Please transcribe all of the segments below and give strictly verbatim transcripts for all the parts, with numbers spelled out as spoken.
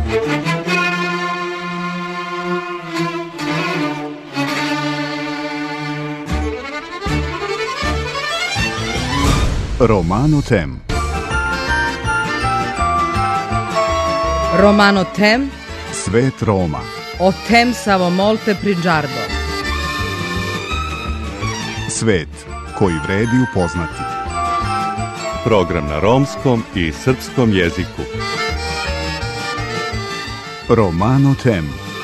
Romano Tem. Romano Tem. Svet Roma. O tem samo molte priđardo. Svet koji vredi upoznati. Program na romskom i srpskom jeziku. Romano Tem.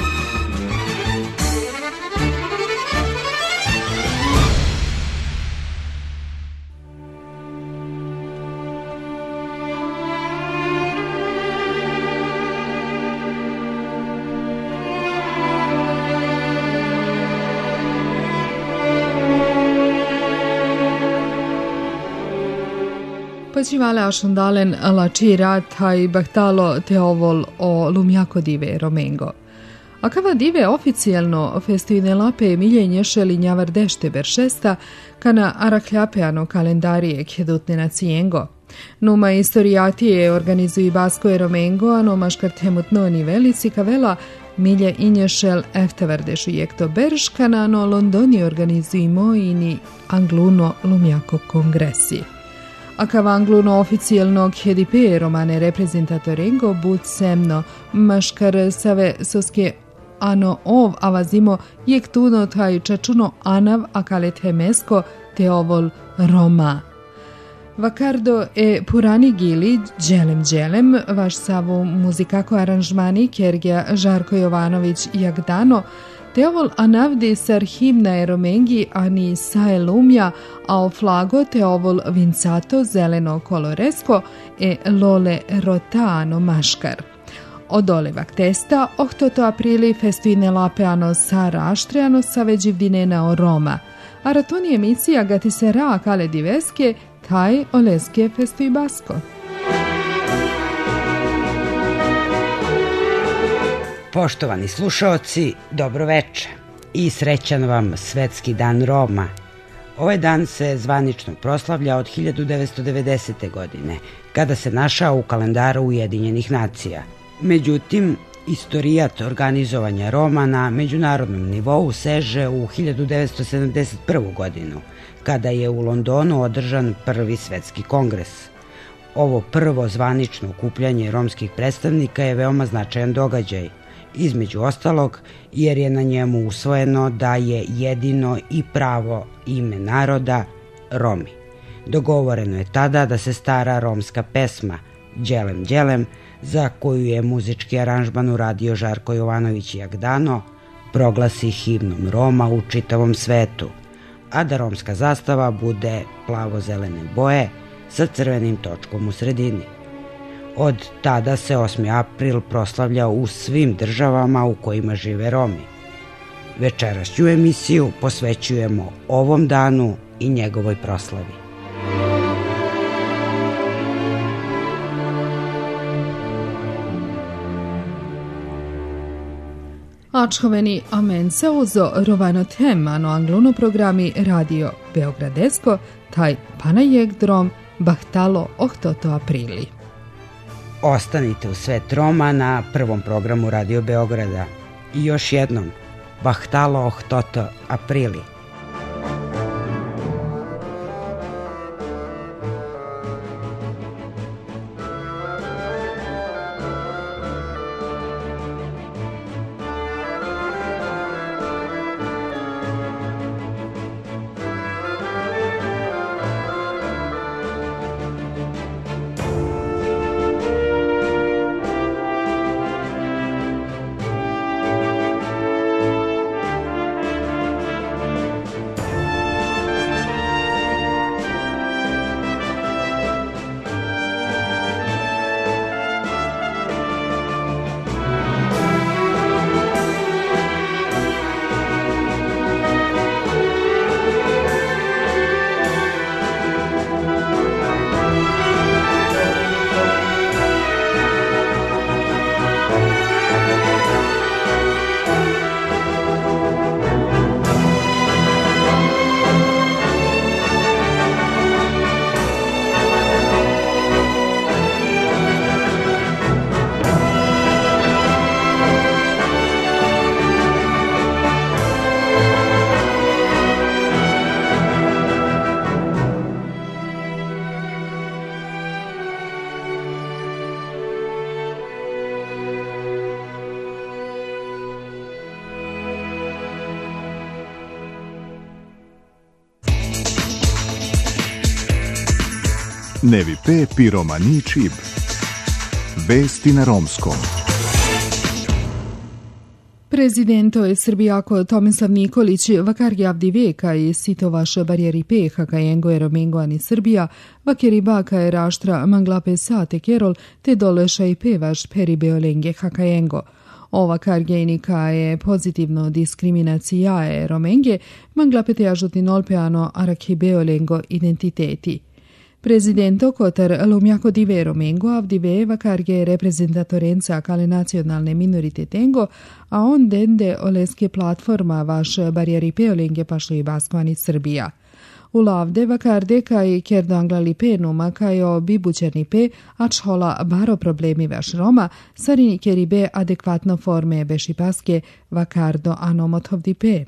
Počivale ascendalen la cira tai bahtalo teovol o lumiako dive Romengo. Acaba dive oficijalno festivinelape miljenje šelinjavar dešte beršesta kana arakljapeano kalendarije kjedutne na cijengo. Numa istorijatije organizuji Basko e Romengo, a noma škartemut noni velici kavela milje inješel eftevardešu jekto berš kana no Londoni organizujimo ini angluno lumiako kongresi. A cavangluno oficijalnog hedipe romane reprezentatorengo bud semno, maškar save soske ano ov avazimo jektuno taj čačuno anav akale temesko te ovol Roma. Vakardo e purani gili dželem dželem, vaš savu muzikako aranžmani Kergija Žarko Jovanović Jagdano, Teovol anavdi sar himna e Romengi ani sae lumja, a o flago teovol vincato zeleno coloresco e lole rotano maškar. Odolevak testa, ohtoto aprili festuine lapeano sa raštreano sa veđivdinena o Roma. A ratuni emisija gati se ra kale diveske, taj oleske festui basko. Poštovani slušaoci, dobro veče i srećan vam Svetski dan Roma. Ovaj dan se zvanično proslavlja od hiljadu devetsto devedesete. godine, kada se našao u kalendaru Ujedinjenih nacija. Međutim, istorijat organizovanja Roma na međunarodnom nivou seže u hiljadu devetsto sedamdeset prvu. godinu, kada je u Londonu održan prvi svetski kongres. Ovo prvo zvanično okupljanje romskih predstavnika je veoma značajan događaj, između ostalog jer je na njemu usvojeno da je jedino i pravo ime naroda Romi. Dogovoreno je tada da se stara romska pesma Đelem Đelem, za koju je muzički aranžman uradio Žarko Jovanović Jagdano, proglasi himnom Roma u čitavom svetu, a da romska zastava bude plavo-zelene boje sa crvenim točkom u sredini. Od tada se osmi april proslavlja u svim državama u kojima žive Romi. Večerašnju emisiju posvećujemo ovom danu i njegovoj proslavi. Ačhoveni amenca uzo Romano Tem, ano angluno programi Radio Beogradesko, taj panajek drom bahtalo ohtoto aprili. Ostanite u Svet Roma na prvom programu Radio Beograda. I još jednom, bahtalo ohtoto aprili. Nevi P. Piromani Čib. Vesti na romskom. Prezidento Srbijako Tomislav Nikolić vakar Avdiveka i Sitovaš Barjeri P. Hakajengo je Romengo ani Srbija, vakeri baka je raštra Manglape Sate Kerol te doleša i pevaš Peribeolenge Hakajengo. Ova kargejnika je pozitivno diskriminacijae Romenge, Manglape te ažutinolpeano Arakibeolengo identiteti. Prezidento Kotar Lumjako dive Romengo Avdive vakarge reprezentatorenca kale nacionalne minoritetengo, a on dende oleske platforma vaš Barjeri Peolenge pašli Baskvani Srbija. U lavde vakarde kaj kerdanglali penuma kaj o bibućerni pe, ačhola baro problemi vaš Roma, sarini keribe adekvatno forme bešipaske vakardo anomotovdi pe.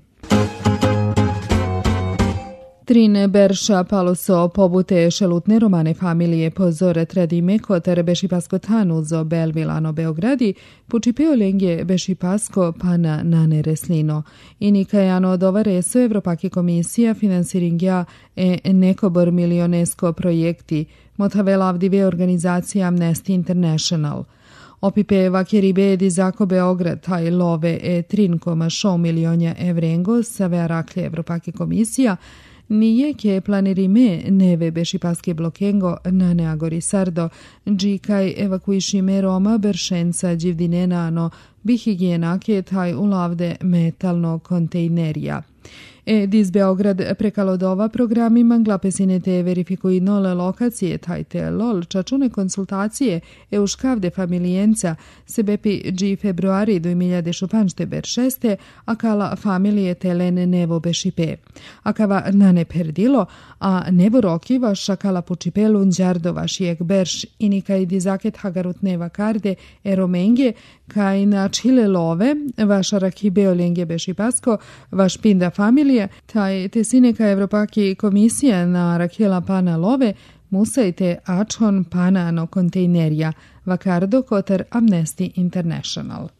Trine Berša paloso pobute šelutne romane familije pozore tradime kotar bešipasko tanuzo Belvilano Beogradi, puči peolenge bešipasko pana nane reslino. Inikajano dovareso Evropake komisija finansiringja e nekobor milionesko projekti, motavelavdive organizacija Amnesty International. Opipe vakeribe dizako Beograd taj love e tri zarez šest milionja evrengo save araklje Evropake komisija, nije ke planirime neve bešipaske blokengo na neagori sardo, džikaj evakuišime Roma beršenca dživdinenano bihigijenake taj ulavde metalno kontejnerija. E diz Beograd prekalodova programi manglapesine te verifikuj nole lokacije taj te lol čačune konsultacije e uškavde familijenca sebepi dži februari do miljade šupanšte beršeste a kala familije telene nevo bešipe. Akava nane perdilo, a nevo rokiva šakala pučipelu nđardova šijek berš inikaj dizaket hagarut neva karde e romenge kaj na čile love vaša rakibeolenge bešipasko vaš pinda familije taj te sineka Evropaki komisija na rakela pana love musajte ačhon pana no kontejnerija vakardo kotar Amnesty International.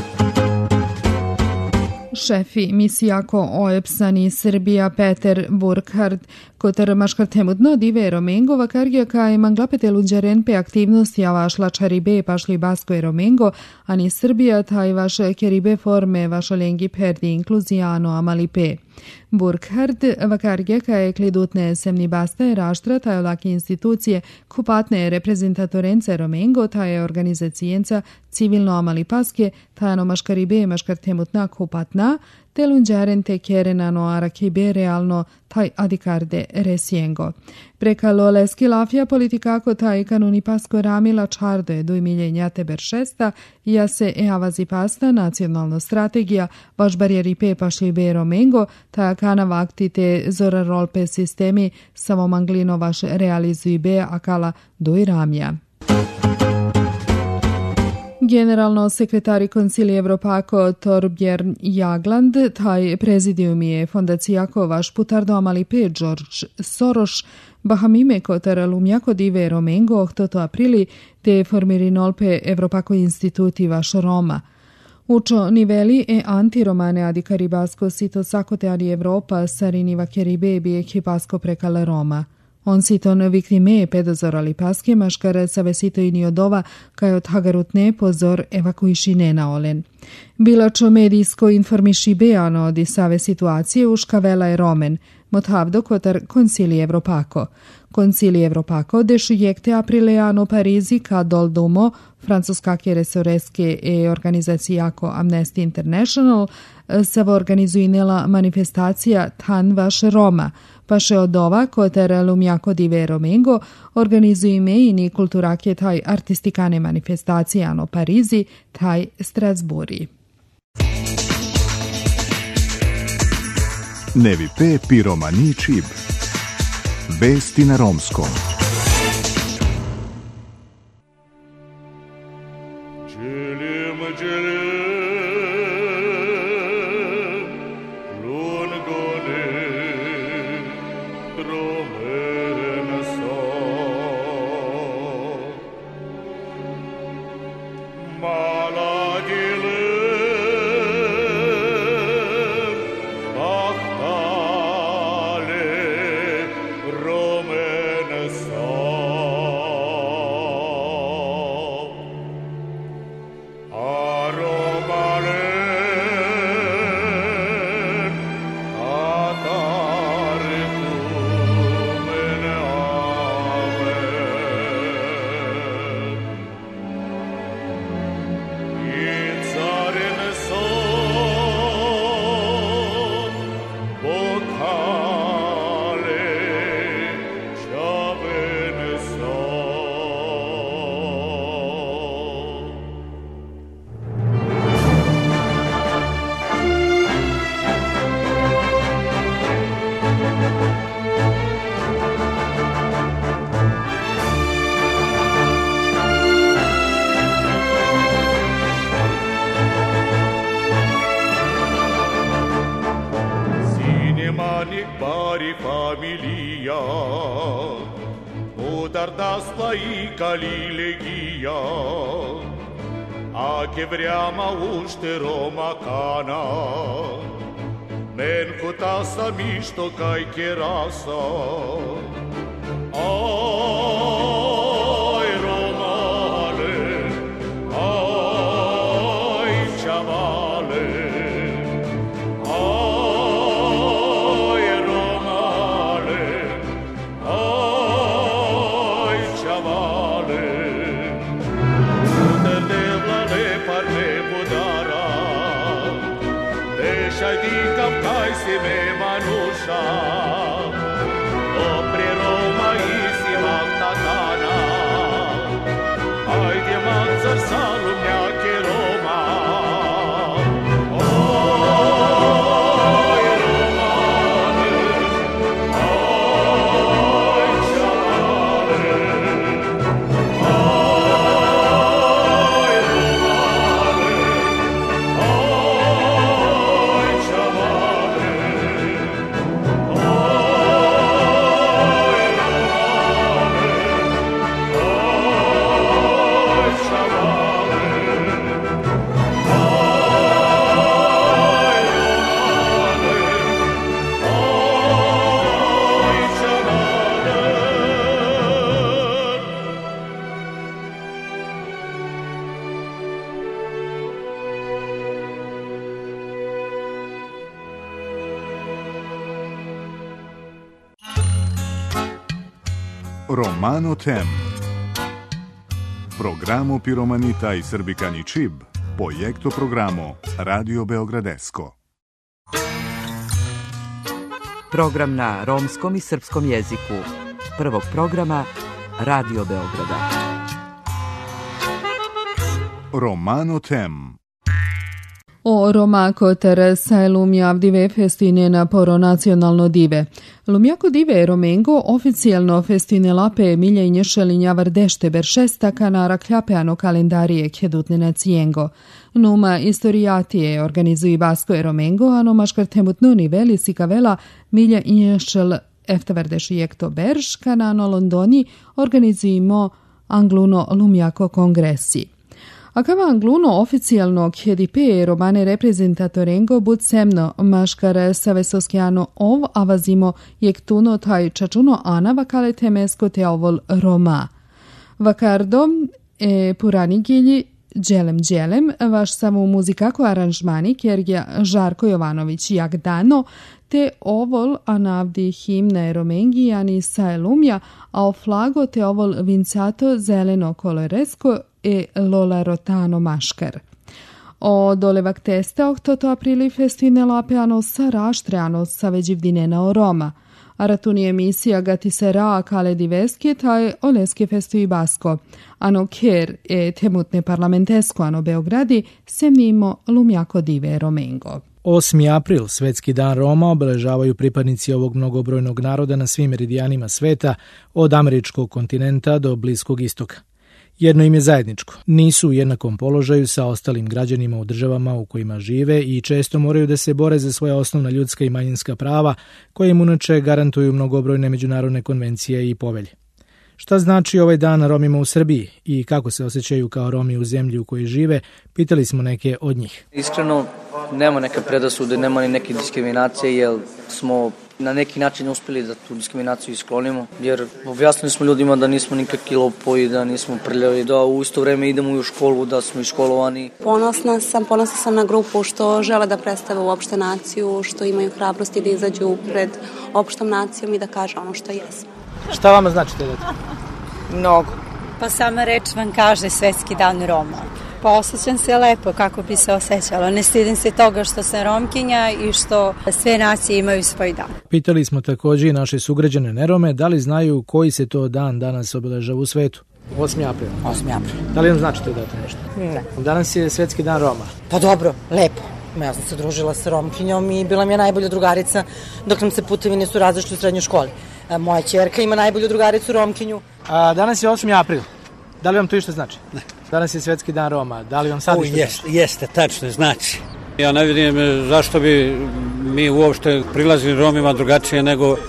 Šefi misijako oepsani Srbija Peter Burkhardt kotar maškartemudno dive Romengo vakargija kaj manglapete lunđaren pe aktivnosti avašla čaribe pašli Basko i Romengo, ani Srbija taj vaš keribe forme vaša lengi perdi inkluzijano amali pe. Burkhardt vakargija kaj klidutne semni basta je raštra taj olaki institucije kupatne reprezentatorence Romengo taj je organizacijenca civilno amali paske tajano maškaribe maškartemutna kupatna te lunđaren te kerenano arakibe realno taj adikarde resiengo. Prekalo leski lafija politikako taj kanuni pasko ramila čardo je duj miljenja te beršesta, ja se e avazi pasta nacionalno strategija, baš barjeri pe pašli be Romengo, taj kana vakti te zora rolpe sistemi, samo manglino vaš realizuj be akala duj ramja. Generalno sekretari Koncilije Evropako Torbjörn Jagland, taj prezidijum je fondacijako vaš putardo amali pe George Soros, bahamime kotar lumjako dive Romengo ohtoto aprili te formirinolpe Evropako instituti vaš Roma. Učo niveli e antiromane adikaribasko sito sakote ali Evropa sarini vakeribe bi ekipasko prekale Roma. On siton viktime pedozorali paske maškare savesito i niodova kaj od hagarutne pozor evakuiši nena olen. Bilačo medijsko informiši beano di save situacije uškavela je Romen, mothavdo kotar Koncilije Evropako. Koncilije Evropako dešujekte aprileano Parizi ka doldumo francuskake resoreske e organizacijako Amnesty International savo organizuinela manifestacija Tan vaš Roma, paše od ova kotar lumjako dive Romengo organizujime ini kulturake taj artistikane manifestacijano Parizi taj Strasburi. Nevi P. Piromani Čib. Vesti na romskom. Romene sa familia, uдар dasla i kalilegija, a che vriama ušte Roma kana, men kutasa mišto kaj kerasa. Aj Romale, aj čavale, aj Romale, aj čavale, uder devlale parne budara, dešaj di kapkaj si me manuša, opri Roma isi Magdalena, ajde manzar salumnjake Roma. Oj Romane, oj čavale, oj Romane, oj čavale, Romano Tem. Programo Piromanita i Srbikani Čib, projekto programo Radio Beogradesko. Program na romskom i srpskom jeziku prvog programa Radio Beograda. Romano Tem. O Romako Teresa Lumjav dive festinena poro nacionalno dive. Lumjako dive Romengo oficijalno festine lape milje nješelinja vardešte beršesta kanara kljapeano kalendarije kjedutne nacijengo. Numa istorijatije organizuji Basko e Romengo, ano maškar temutnuni veli sikavela milje nješel eftavardeši jekto berš kanano Londoni organizujimo Angluno Lumjako kongresi. Akava Angluno oficijalno kjedipe romane reprezentatorengo bud semno maškare savesoskiano ov avazimo jektuno taj čačuno ana vakale temesko te ovol Roma. Vakardo e purani gilji Dželem Dželem, vaš samo muzikako aranžmani kjergja Žarko Jovanović Jagdano, te ovol anavdi himne Romengijani Saelumja, a o flago te ovol Vincato Zeleno Koloresko e Lola Rotano Maškar. O dolevak testa oktoto aprili festine lapeano sa raštreano sa veđivdinena o Roma. Aratuni emisija gati se raa kale diveske taj oleske festoji Basko. Ano ker e temutne parlamentesko ano Beogradi semnimo Lumjako dive Romengo. osmi april, Svetski dan Roma, obeležavaju pripadnici ovog mnogobrojnog naroda na svim meridijanima sveta, od američkog kontinenta do Bliskog istoka. Jedno im je zajedničko. Nisu u jednakom položaju sa ostalim građanima u državama u kojima žive i često moraju da se bore za svoja osnovna ljudska i manjinska prava, koje im inače garantuju mnogobrojne međunarodne konvencije i povelje. Šta znači ovaj dan Romima u Srbiji i kako se osjećaju kao Romi u zemlji u kojoj žive, pitali smo neke od njih. Iskreno, nema neke predasude, nema ni neke diskriminacije, jer smo na neki način uspjeli da tu diskriminaciju isklonimo, jer objasnili smo ljudima da nismo nikakvi lopovi, da nismo prljavi, da u isto vreme idemo i u školu, da smo i školovani. Ponosna sam, ponosna sam na grupu što žele da predstave uopšte naciju, što imaju hrabrosti da izađu pred opštom nacijom i da kaže ono što jesmo. Šta vama znači te dete? Mnogo. Pa sama reč vam kaže Svetski dan Roma. Pa osjećam se lepo kako bi se osjećala. Ne stidim se toga što sam Romkinja i što sve nacije imaju svoj dan. Pitali smo također i naše sugrađane Nerome da li znaju koji se to dan danas obeležava u svetu. osmi april. osmi april. Da li vam znači to date nešto? Ne. Danas je Svetski dan Roma. Pa dobro, lepo. Ja sam se družila sa Romkinjom i bila mi je najbolja drugarica dok nam se putevi nisu razišli u srednjoj školi. Moja ćerka ima najbolju drugaricu Romkinju. A, danas je osmi april. Da li vam to išta znači? Ne. Danas je Svetski dan Roma. Da li vam sad išta jest, znači? Jeste, tačno znači. Ja ne vidim zašto bi mi uopšte prilazili Romima drugačije nego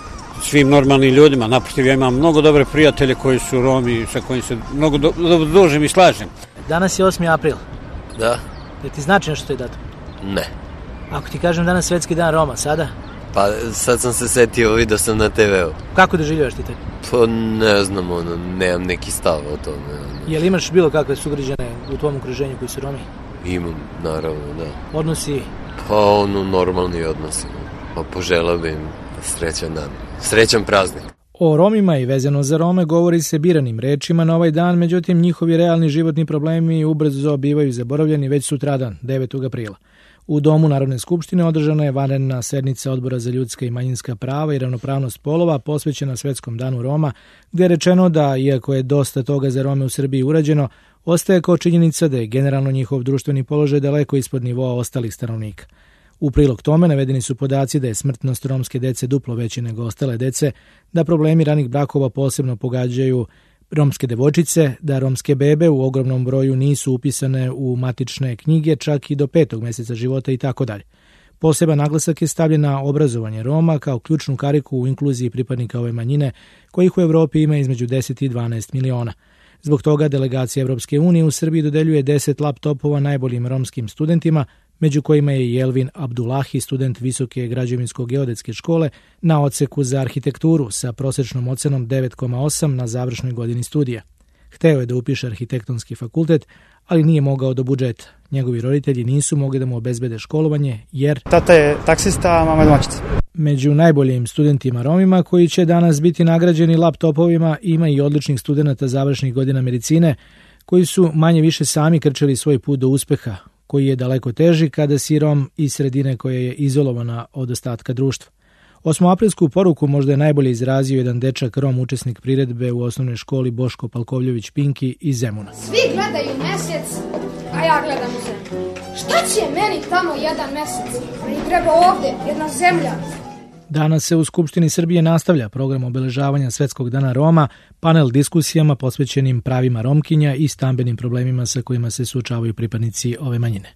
svim normalnim ljudima. Naprotiv, ja imam mnogo dobre prijatelje koji su Romi, sa kojim se mnogo do, do, družim i slažem. Danas je osmi april. Da. Da ti znači nešto taj datum? Ne. Ako ti kažem danas Svetski dan Roma, sada? Pa sad sam se setio, vidio sam na te veu. Kako doživljavaš ti te? Pa ne znam, ono, nemam neki stav o tome. Ono. Jel imaš bilo kakve sugrađane u tvom okruženju koji su Romi? Imam, naravno, da. Odnosi? Pa ono, normalni odnosi. Pa poželao bi im srećan dan. Srećan praznik. O Romima i vezano za Rome govori se biranim rečima na ovaj dan, međutim njihovi realni životni problemi ubrzo bivaju zaboravljeni već sutradan, devetog aprila. U Domu Narodne skupštine održana je vanredna sednica Odbora za ljudska i manjinska prava i ravnopravnost polova posvećena Svetskom danu Roma, gdje je rečeno da, iako je dosta toga za Rome u Srbiji urađeno, ostaje kao činjenica da je generalno njihov društveni položaj daleko ispod nivoa ostalih stanovnika. U prilog tome navedeni su podaci da je smrtnost romske dece duplo veća nego ostale dece, da problemi ranih brakova posebno pogađaju romske devojčice, da romske bebe u ogromnom broju nisu upisane u matične knjige čak i do petog mjeseca života i tako dalje. Poseban naglasak je stavljen na obrazovanje Roma kao ključnu kariku u inkluziji pripadnika ove manjine, kojih u Evropi ima između deset i dvanaest miliona. Zbog toga delegacija Evropske unije u Srbiji dodeljuje deset laptopova najboljim romskim studentima, među kojima je i Elvin Abdullahi, student Visoke građevinsko-geodetske škole na odseku za arhitekturu sa prosječnom ocenom devet zarez osam na završnoj godini studija. Hteo je da upiše arhitektonski fakultet, ali nije mogao do budžeta. Njegovi roditelji nisu mogli da mu obezbede školovanje, jer... Tata je taksista, a mama je domaćica. Među najboljim studentima Romima koji će danas biti nagrađeni laptopovima ima i odličnih studenata završnih godina medicine, koji su manje više sami krčili svoj put do uspeha, koji je daleko teži kada si Rom iz sredine koja je izolovana od ostatka društva. Osmoaprilsku poruku možda je najbolje izrazio jedan dečak Rom, učesnik priredbe u osnovnoj školi Boško Palkovljević Pinki iz Zemuna. Svi gledaju mesec, a ja gledam u zemlju. Šta će meni tamo jedan mesec? Meni treba ovde jedna zemlja. Danas se u Skupštini Srbije nastavlja program obeležavanja Svetskog dana Roma, panel diskusijama posvećenim pravima Romkinja i stambenim problemima sa kojima se suočavaju pripadnici ove manjine.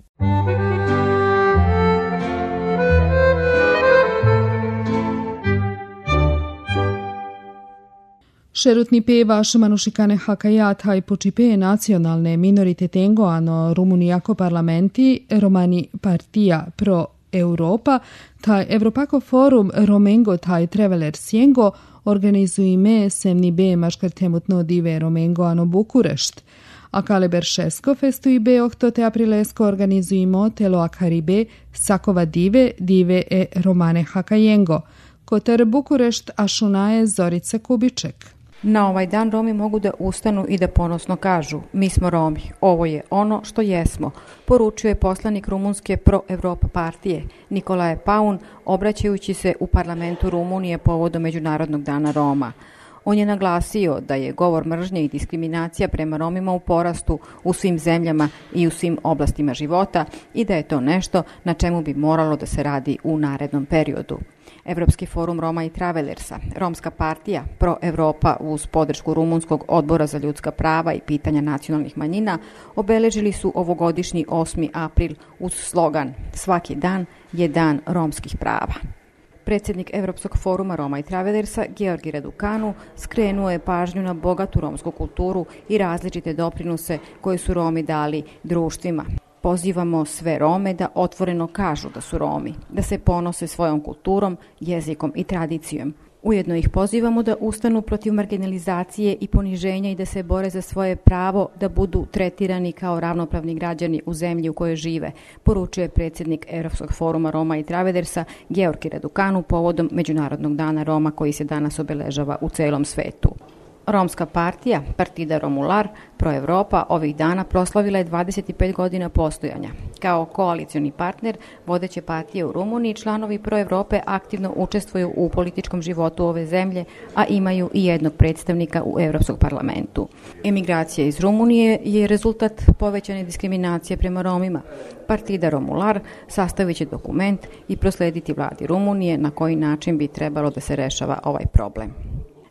Šerutni pevaš Manušikane Hakajat haj počipee nacionalne minoritete ano Rumunijako parlamenti Romani partija pro Europa, taj Evropako forum Romengo taj Traveler Sjengo organizujeme semni be maškartemutno dive Romengo ano Bukurešt. A kaleber šesko festui be ohtote aprilesko organizujemo telo akaribe sakova dive dive e Romane Hakajengo. Kotar Bukurešt ašunaje Zorica Kubiček. Na ovaj dan Romi mogu da ustanu i da ponosno kažu: mi smo Romi, ovo je ono što jesmo, poručuje poslanik rumunske Pro-Evropa partije Nicolae Paun, obraćajući se u parlamentu Rumunije povodom Međunarodnog dana Roma. On je naglasio da je govor mržnje i diskriminacija prema Romima u porastu u svim zemljama i u svim oblastima života i da je to nešto na čemu bi moralo da se radi u narednom periodu. Evropski forum Roma i Travelersa, Romska partija Pro-Evropa uz podršku Rumunskog odbora za ljudska prava i pitanja nacionalnih manjina obeležili su ovogodišnji osmi april uz slogan "Svaki dan je dan romskih prava". Predsjednik Evropskog foruma Roma i Travelersa, Georgi Radukanu, skrenuo je pažnju na bogatu romsku kulturu i različite doprinose koje su Romi dali društvima. Pozivamo sve Rome da otvoreno kažu da su Romi, da se ponose svojom kulturom, jezikom i tradicijom. Ujedno ih pozivamo da ustanu protiv marginalizacije i poniženja i da se bore za svoje pravo da budu tretirani kao ravnopravni građani u zemlji u kojoj žive, poručuje predsjednik Evropskog foruma Roma i Travelersa Georgi Radukanu povodom Međunarodnog dana Roma koji se danas obeležava u celom svetu. Romska partija, Partida Romular, Pro-Evropa, ovih dana proslavila je dvadeset pet godina postojanja. Kao koalicioni partner vodeće partije u Rumuniji, članovi Pro-Evrope aktivno učestvuju u političkom životu ove zemlje, a imaju i jednog predstavnika u Evropskom parlamentu. Emigracija iz Rumunije je rezultat povećane diskriminacije prema Romima. Partida Romular sastavit će dokument i proslediti vladi Rumunije na koji način bi trebalo da se rešava ovaj problem.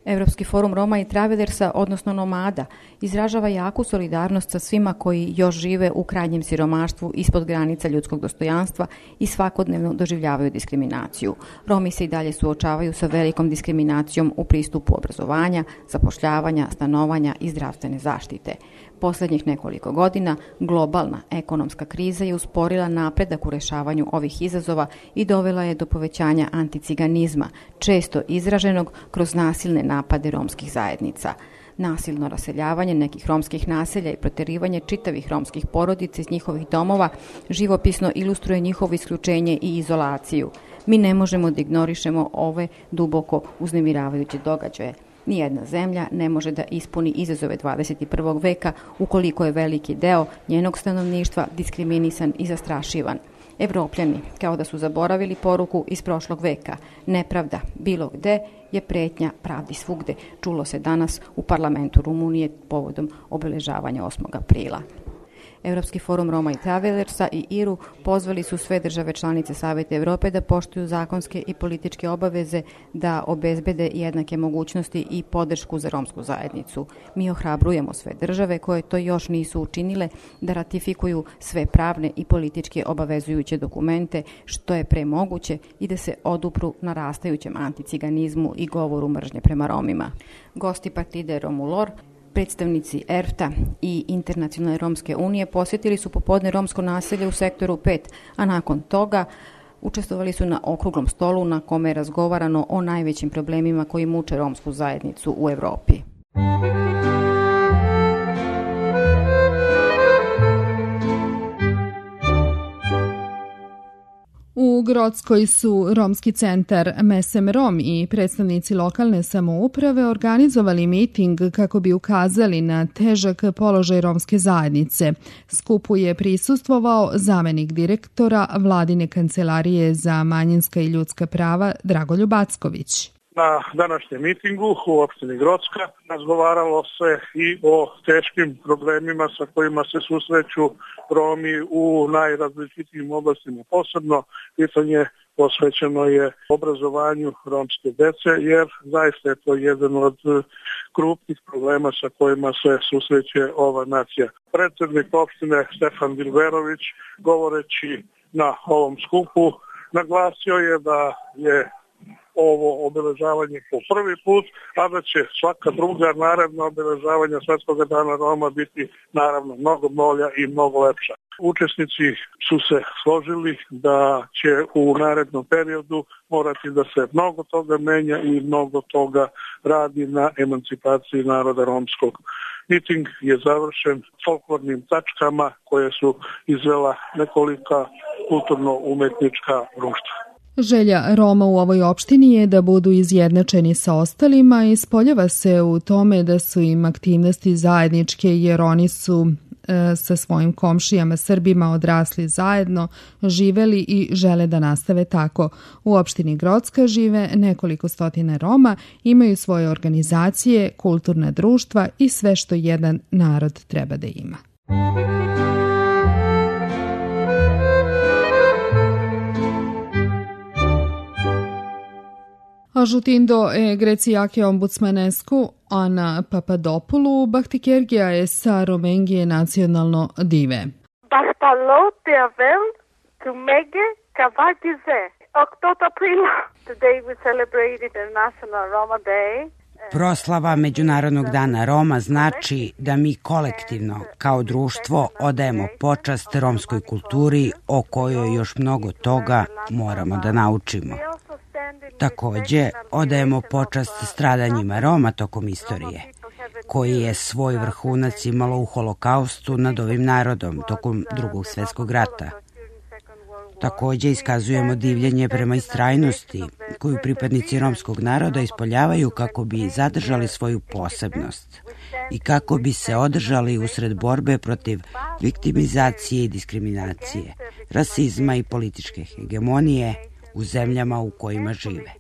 Evropski forum Roma i Travelersa, odnosno nomada, izražava jaku solidarnost sa svima koji još žive u krajnjem siromaštvu ispod granica ljudskog dostojanstva i svakodnevno doživljavaju diskriminaciju. Romi se i dalje suočavaju sa velikom diskriminacijom u pristupu obrazovanja, zapošljavanja, stanovanja i zdravstvene zaštite. Poslednjih nekoliko godina globalna ekonomska kriza je usporila napredak u rešavanju ovih izazova i dovela je do povećanja anticiganizma, često izraženog kroz nasilne napade romskih zajednica. Nasilno raseljavanje nekih romskih naselja i proterivanje čitavih romskih porodica iz njihovih domova živopisno ilustruje njihovo isključenje i izolaciju. Mi ne možemo da ignorišemo ove duboko uznemiravajuće događaje. Nijedna zemlja ne može da ispuni izazove dvadeset prvog veka ukoliko je veliki deo njenog stanovništva diskriminisan i zastrašivan. Evropljani, kao da su zaboravili poruku iz prošlog veka, nepravda bilo gde je pretnja pravdi svugde, čulo se danas u parlamentu Rumunije povodom obeležavanja osmog aprila. Evropski forum Roma i Travelersa i I R U pozvali su sve države članice Saveta Evrope da poštuju zakonske i političke obaveze da obezbede jednake mogućnosti i podršku za romsku zajednicu. Mi ohrabrujemo sve države koje to još nisu učinile da ratifikuju sve pravne i političke obavezujuće dokumente što je pre moguće i da se odupru narastajućem anticiganizmu i govoru mržnje prema Romima. Gosti Partide Romulor, predstavnici E R F T A i Internacionalne romske unije posjetili su popodne romsko naselje u sektoru pet, a nakon toga učestvovali su na okruglom stolu na kome je razgovarano o najvećim problemima koji muče romsku zajednicu u Evropi. U Grockoj su Romski centar Mesem Rom i predstavnici lokalne samouprave organizovali miting kako bi ukazali na težak položaj romske zajednice. Skupu je prisustvovao zamenik direktora Vladine kancelarije za manjinska i ljudska prava Dragoljub Acković. Na današnjem mitingu u opštini Grocka razgovaralo se i o teškim problemima sa kojima se susreću Romi u najrazličitijim oblastima. Posebno pitanje posvećeno je obrazovanju romske dece, jer zaista je to jedan od krupnih problema sa kojima se susreće ova nacija. Predsednik opštine Stefan Dilberović, govoreći na ovom skupu, naglasio je da je ovo obeležavanje po prvi put, a da će svaka druga naredna obeležavanja Svetskog dana Roma biti naravno mnogo bolja i mnogo lepša. Učesnici su se složili da će u narednom periodu morati da se mnogo toga menja i mnogo toga radi na emancipaciji naroda romskog. Miting je završen folklornim tačkama koje su izvela nekolika kulturno-umetnička društva. Želja Roma u ovoj opštini je da budu izjednačeni sa ostalima i ispoljava se u tome da su im aktivnosti zajedničke jer oni su e, sa svojim komšijama Srbima odrasli zajedno, živeli i žele da nastave tako. U opštini Grocka žive nekoliko stotina Roma, imaju svoje organizacije, kulturna društva i sve što jedan narod treba da ima. Ajutindo e Grecijake ombudsmanesku Ana Papadopoulou Bahtikergia e sa Romengije nacionalno dive. Παρακαλώ te avem to mege kavagize. October April. Today we celebrate International Roma Day. Proslava Međunarodnog dana Roma znači da mi kolektivno kao društvo odajemo počast romskoj kulturi o kojoj još mnogo toga moramo da naučimo. Takođe, odajemo počast stradanjima Roma tokom istorije, koji je svoj vrhunac imalo u holokaustu nad ovim narodom tokom Drugog svjetskog rata. Takođe, iskazujemo divljenje prema istrajnosti koju pripadnici romskog naroda ispoljavaju kako bi zadržali svoju posebnost i kako bi se održali usred borbe protiv viktimizacije i diskriminacije, rasizma i političke hegemonije u zemljama u kojima žive.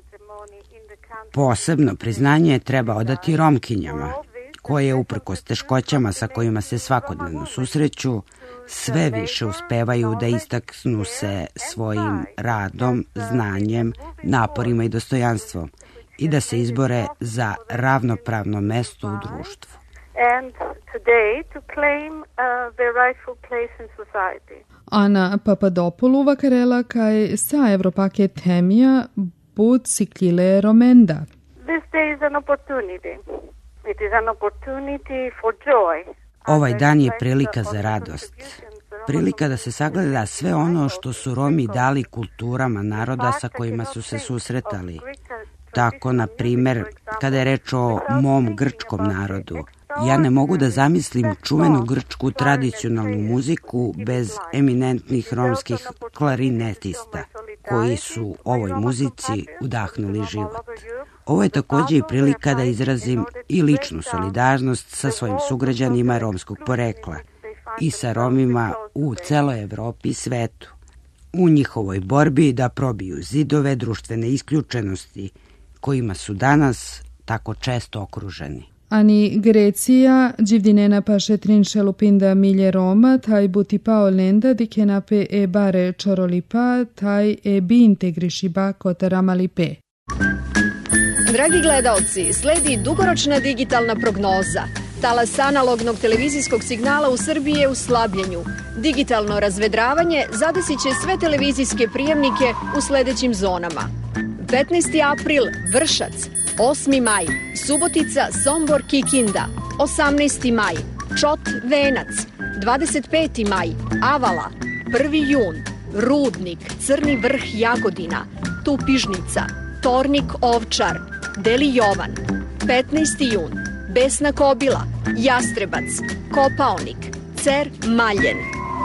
Posebno priznanje treba odati Romkinjama, koje uprkos teškoćama sa kojima se svakodnevno susreću, sve više uspevaju da istaknu se svojim radom, znanjem, naporima i dostojanstvom i da se izbore za ravnopravno mesto u društvu. And today to claim uh, their rightful place in society. Ana Papadopoulou vakarela kaj sa Evropake temia bud siklile romenda. This day is an opportunity. It is an opportunity for joy. Ovaj dan je prilika za radost. Prilika da se sagleda sve ono što su Romi dali kulturama naroda sa kojima su se susretali. Tako, na primer, kada je reč o mom grčkom narodu, ja ne mogu da zamislim čuvenu grčku tradicionalnu muziku bez eminentnih romskih klarinetista, koji su ovoj muzici udahnuli život. Ovo je takođe i prilika da izrazim i ličnu solidarnost sa svojim sugrađanima romskog porekla i sa Romima u celoj Evropi i svetu, u njihovoj borbi da probiju zidove društvene isključenosti kojima su danas tako često okruženi. Ani Grecia, Givdinena paše trinše lupinda milje Roma, taj buti pao lenda di kenape e bare čorolipa, taj e bi integrišiba kotaramalipe. Dragi gledaoci, sledi dugoročna digitalna prognoza. Talas analognog televizijskog signala u Srbiji je u slabljenju. Digitalno razvedravanje zadesit će sve televizijske prijemnike u sledećim zonama. petnaesti april Vršac, osmi maj Subotica, Sombor, Kikinda, osamnaesti maj Čot, Venac, dvadeset peti maj Avala, prvi jun Rudnik, Crni Vrh, Jagodina, Tupižnica, Tornik, Ovčar, Deli Jovan, petnaesti jun Besna Kobila, Jastrebac, Kopaonik, Cer, Maljen.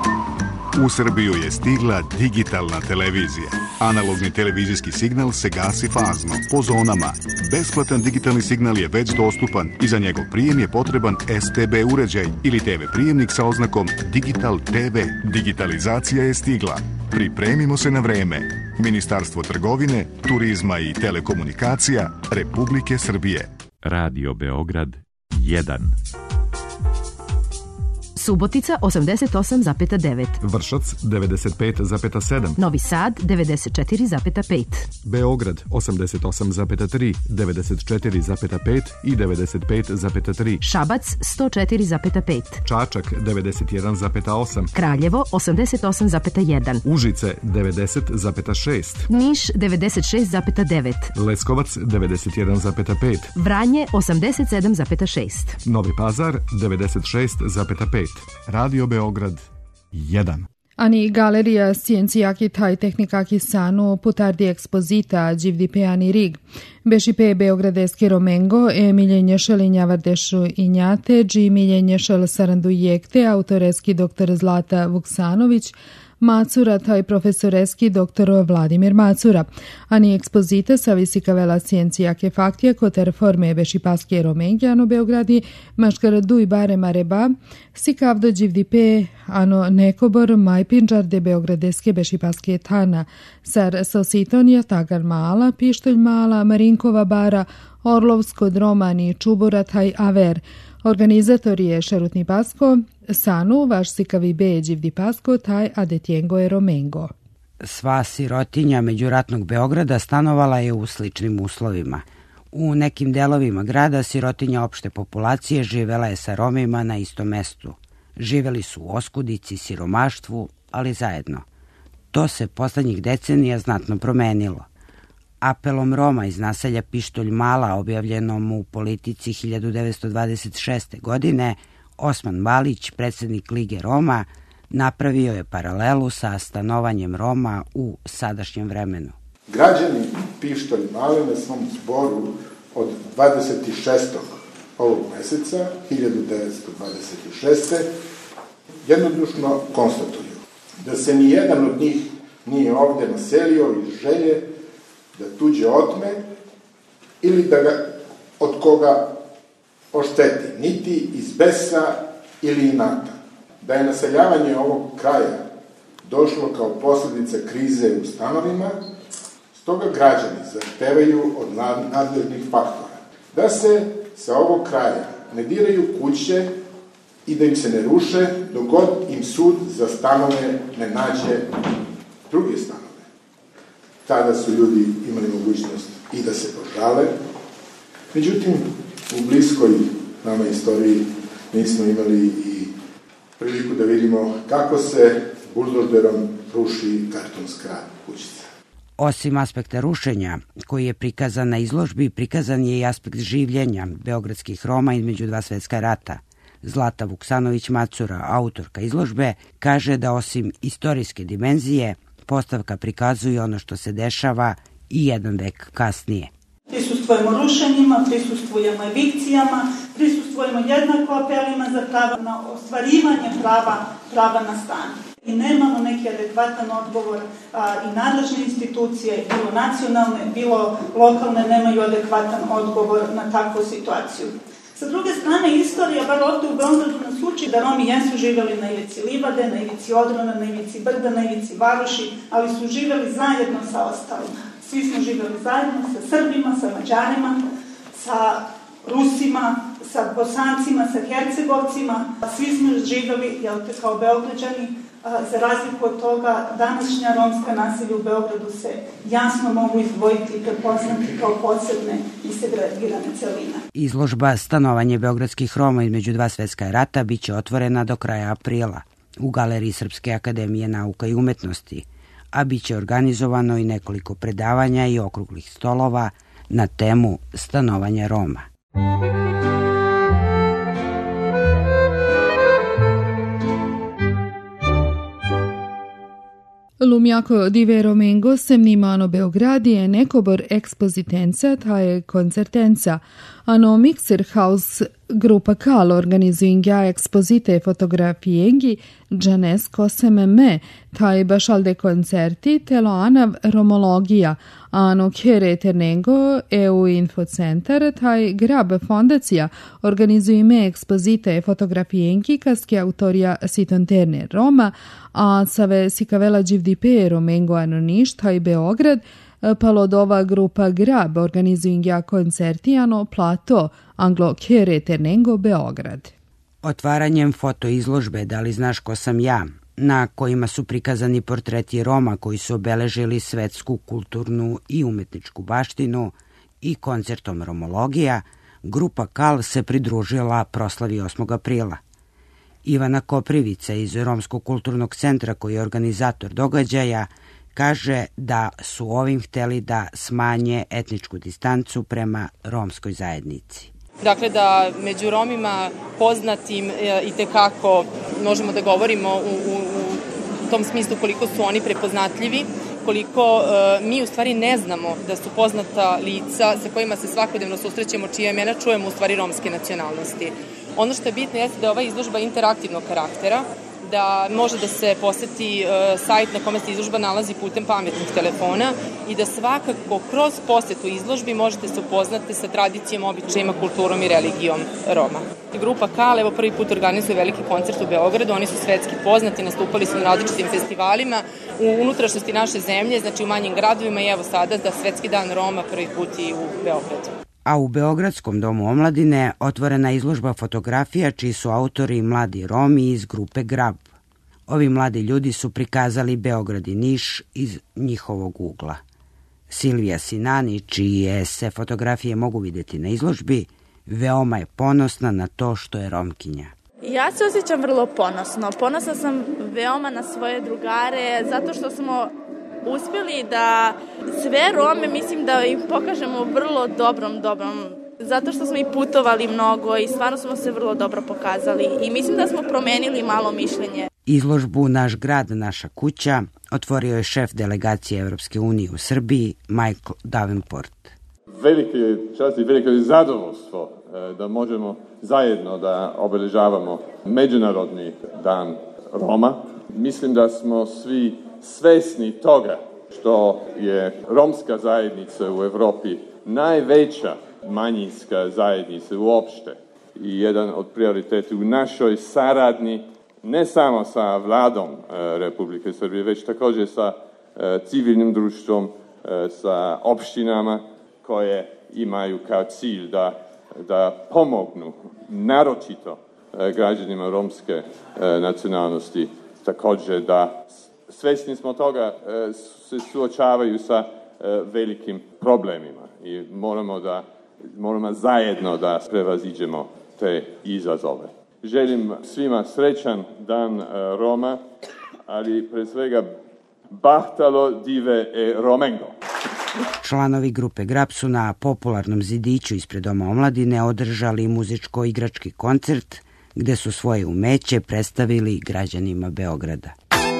U Srbiju je stigla digitalna televizija. Analogni televizijski signal se gasi fazno, po zonama. Besplatan digitalni signal je već dostupan i za njegov prijem je potreban S T B uređaj ili T V prijemnik sa oznakom Digital T V. Digitalizacija je stigla. Pripremimo se na vreme. Ministarstvo trgovine, turizma i telekomunikacija Republike Srbije. Radio Beograd jedan. Subotica osamdeset osam zarez devet. Vršac devedeset pet zarez sedam. Novi Sad devedeset četiri zarez pet. Beograd osamdeset osam zarez tri, devedeset četiri zarez pet i devedeset pet zarez tri. Šabac sto četiri zarez pet. Čačak devedeset jedan zarez osam. Kraljevo osamdeset osam zarez jedan. Užice devedeset zarez šest. Niš devedeset šest zarez devet. Leskovac devedeset jedan zarez pet. Vranje osamdeset sedam zarez šest. Novi Pazar devedeset šest zarez pet. Radio Beograd jedan. Ani galerija Sciencijaki taj tehnikaki sanu putardi ekspozita Givdipe ani rig. Bešipe Beogradeski Romengo e miljenje šelinja vardešu injate, dži miljenje šel sarandu jekte, autoreski doktor Zlata Vuksanović, Macura, taj profesoreski doktor Vladimir Macura. Ani ekspozite sa visikavela Sciencijake faktije koter forme Bešipaske Romengjano Beogradi, maškar duj bare mareba, si kavdo Givdipe ano nekobor majpinđar de Beogradeske Bešipaske tana, sar sositonija tagar mala, pištolj mala, Marinkova bara, Orlovsko dromani, Čubora taj aver. Organizator je Šerutni Pasko, Sanu, vaš sikavi be Givdi Pasko, taj Adetjengo je Romengo. Sva sirotinja međuratnog Beograda stanovala je u sličnim uslovima. U nekim delovima grada sirotinja opšte populacije živela je sa Romima na istom mestu. Živeli su u oskudici, siromaštvu, ali zajedno. To se poslednjih decenija znatno promenilo. Apelom Roma iz naselja Pištolj Mala, objavljenom u Politici hiljadu devetsto dvadeset šeste. godine, Osman Balić, predsjednik Lige Roma, napravio je paralelu sa stanovanjem Roma u sadašnjem vremenu. Građani Pištolj Male na svom zboru od dvadeset šestog ovog meseca hiljadu devetsto dvadeset šeste. jednodušno konstatuju da se ni jedan od njih nije ovde naselio iz želje da tuđe otme ili da ga od koga ošteti, niti iz besa ili inata. Da je naseljavanje ovog kraja došlo kao posljedica krize u stanovima, stoga građani zahtevaju od nadležnih faktora da se sa ovog kraja ne diraju kuće i da im se ne ruše dok god im sud za stanove ne nađe druge stanove. tada su ljudi imali mogućnost i da se požale. Međutim, u bliskoj nama istoriji nismo imali i priliku da vidimo kako se buldožerom ruši kartonska kućica. Osim aspekta rušenja, koji je prikazan na izložbi, prikazan je i aspekt življenja beogradskih Roma između dva svetska rata. Zlata Vuksanović-Macura, autorka izložbe, kaže da osim istorijske dimenzije, postavka prikazuje ono što se dešava i jedan vek kasnije. Prisustvujemo rušenjima, prisustvujemo evikcijama, prisustvujemo jednako apelima za pravo na ostvarivanje prava, prava na stan. I nemamo neki adekvatan odgovor a, i nadležne institucije, bilo nacionalne, bilo lokalne, nemaju adekvatan odgovor na takvu situaciju. Sa druge strane, istorija, bar ovde u Beogradu, nas uči da Romi jesu živjeli na ivici livade, na ivici odrona, na ivici brda, na ivici varoši, ali su živjeli zajedno sa ostalima. Svi smo živjeli zajedno sa Srbima, sa Mađarima, sa Rusima, sa Bosancima, sa Hercegovcima. Svi smo živjeli, jel te, kao Beograđani. Za razliku od toga, današnja romska naselja u Beogradu se jasno mogu izdvojiti i prepoznati kao posebne i segregirane celine. Izložba Stanovanje beogradskih Roma između dva svetska rata biće otvorena do kraja aprila u Galeriji Srpske akademije nauka i umetnosti, a biće organizovano i nekoliko predavanja i okruglih stolova na temu stanovanja Roma. Lumiako dive Romengo semnimano Beogradije nekobor ekspozitenca taje koncertenca, ano Mixer House grupa Kal organizuinga ekspozite fotografijengi džanes koseme taj bašalde koncerti telo anav romologija, ano kere ternego E U Infocentar taj grab fondacija organizuime ekspozite fotografijengi kaske autorija Siton Terner Roma, a save sikavela dživdipe Romengo anoniš taj Beograd, palodova grupa Grab organizuinga koncertijano plato Anglo Kere Ternengo Beograd. Otvaranjem fotoizložbe Da li znaš ko sam ja, na kojima su prikazani portreti Roma koji su obeležili svetsku kulturnu i umetničku baštinu i koncertom Romologija, grupa Kal se pridružila proslavi osmog aprila. Ivana Koprivica iz Romskog kulturnog centra, koji je organizator događaja, kaže da su ovim hteli da smanje etničku distancu prema romskoj zajednici. Dakle, da među Romima poznatim i tekako možemo da govorimo u, u, u tom smislu koliko su oni prepoznatljivi, koliko e, mi u stvari ne znamo da su poznata lica sa kojima se svakodnevno susrećemo, čije imena čujemo u stvari romske nacionalnosti. Ono što je bitno jeste da je ova izložba interaktivnog karaktera, da može da se poseti e, sajt na kome se izložba nalazi putem pametnih telefona i da svakako kroz posetu izložbi možete se upoznati sa tradicijom, običajima, kulturom i religijom Roma. Grupa Kal, evo prvi put organizuje veliki koncert u Beogradu, oni su svetski poznati, nastupali su na različitim festivalima u unutrašnjosti naše zemlje, znači u manjim gradovima i evo sada da Svetski dan Roma prvi put i u Beogradu. A u Beogradskom domu omladine otvorena izložba fotografija čiji su autori mladi Romi iz grupe Grab. Ovi mladi ljudi su prikazali Beograd i Niš iz njihovog ugla. Silvija Sinani, čije se fotografije mogu vidjeti na izložbi, veoma je ponosna na to što je Romkinja. Ja se osjećam vrlo ponosno. Ponosna sam veoma na svoje drugare zato što smo uspjeli da sve Rome, mislim da im pokažemo vrlo dobrom, dobrom, zato što smo i putovali mnogo i stvarno smo se vrlo dobro pokazali i mislim da smo promenili malo mišljenje. Izložbu Naš grad, naša kuća otvorio je šef delegacije Evropske unije u Srbiji, Michael Davenport. Veliki čast i veliko zadovoljstvo da možemo zajedno da obeležavamo Međunarodni dan Roma. Mislim da smo svi svesni toga što je romska zajednica u Evropi najveća manjinska zajednica uopšte i jedan od prioriteta u našoj saradnji ne samo sa vladom Republike Srbije, već također sa civilnim društvom, sa opštinama koje imaju kao cilj da, da pomognu naročito građanima romske nacionalnosti, također da svesni smo toga se suočavaju sa velikim problemima i moramo da moramo zajedno da prevaziđemo te izazove. Želim svima srećan dan Roma, ali pre svega bahtalo dive e Romengo. Članovi grupe Grab su na popularnom zidiću ispred Doma omladine održali muzičko-igrački koncert gde su svoje umeće predstavili građanima Beograda.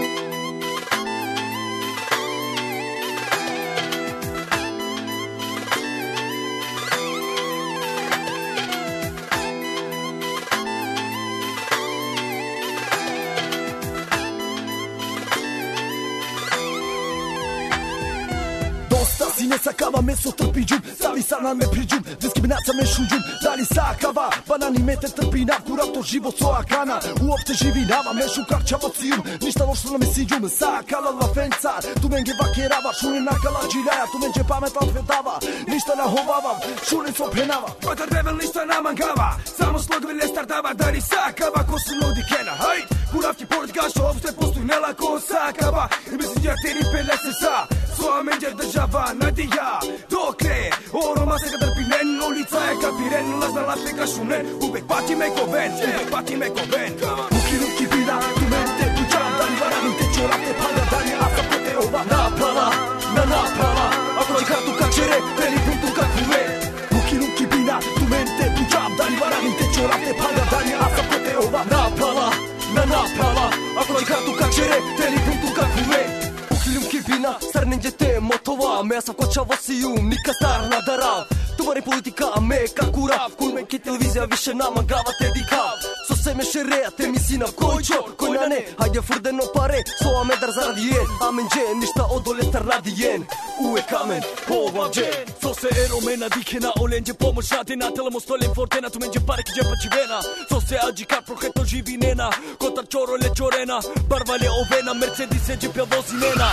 Kava meso trpi džum, stavi sana me priđum, diskriminacija me šuđum, dali sakava, banani mete trpi nav, kurato život soja kana, uopšte živi nama, mešu kak čavocijum, ništa lošo nam je siđum, sakala la fenca, tu menge vakerava, šunin nakala džiraja, tu menđe pametla odvedava, ništa nahovavam, šunin so penava, kota rebel ništa namangava, samo slogovi ne stardava, dali sakava, ko su ljudi kena, hajt, kuravki pored gašo, uopšte postoji nelako sakava, i mislim ja te ripe lese sa, svoja menđer država, nadija, dokle, oroma se ga drpinen, ulica je kapiren, lazna lape ga šunen, uvek pati me ko ven, uvek pati me ko ven. Ruki, ruki, bila, tu mente, tu čam, dani varani, te čorate, pada, dani, a sa pote ova, napala, na napala, ako će kartu kačere, veli punktu kakvu ve. Ruki, ruki, bila, tu mente, tu čam, dani varani, te čorate, pada, dani, a sa pote ova, napala, na napala, ako će kartu kačere, veli punktu kakvu ve. Kipina, star ninja te motova, me sa koča vosijum, nika star nadarav. Tumari politika, me kakurav, kulmen ki televizija više nama gava te dikav. So se me šereja, te mi sinav kojčo, koj na ne, hajde furdeno pare, so a medar zaradi jen, amen džen, ništa odole star radi jen, uvek amen, ovam džen. So se eromena dikena, olenđe pomoć rade na telemo stoljem fortena, tu menđe pare ki džepa čivena. So se ađi kar prohetno živi nena, kotar čoro le čorena, barvale ovena, Mercedes se džepja vozi nena.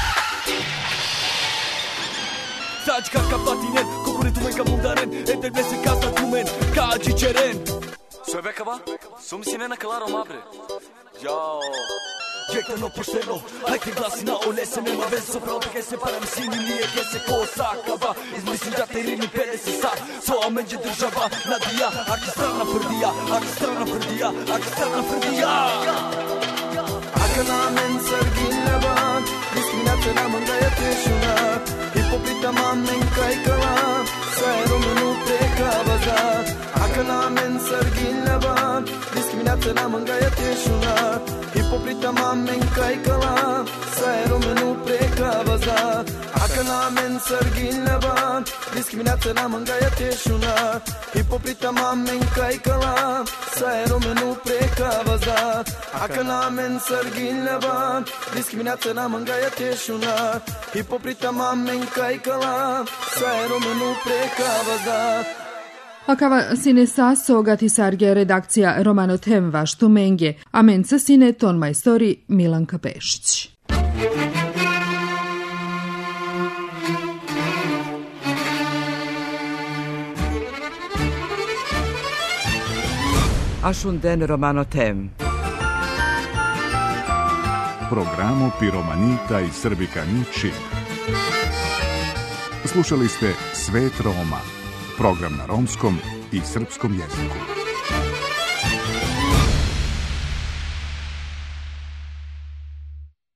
Saci kaka patinen, kokuri tumen ka mundaren, eter blese kasta tumen, ka čičeren. Sve bekava, sum si nena kalaro mabre. Jao. Jektano pošteno, hajte glasi na olese, nema veze so pravo ke se para mi sini nije ke se ko sakava. Izmislim da te rimi pede se sa, so a menđe država, nadija, aki strana prdija, aki strana prdija, aki strana prdija. Akana men sargilava, diskriminacija namanga je tešuna, hipopita mamen kajkala, sajero menu prekavaza. Akana men sargilava, diskriminacija namanga je tešuna, hipopita mamen kajkala, sajero menu prekavaza. Akana men sargilava, diskriminacija namanga je tešuna, hipopita mamen kajkala, sajero menu prekavaza. Akana men sargilava, diskriminacija namanga je tešuna, hipopita mamen kajkala, sajero menu prekavaza. Akava sine saso gati sarge redakcija Romano Temva Štumenge, a menca sine ton majstori Milanka Pešić. Ashunden Romano Tem. Programu Piromanita i Srbika Ničin. Slušali ste Svet Roma, program na romskom i srpskom jeziku.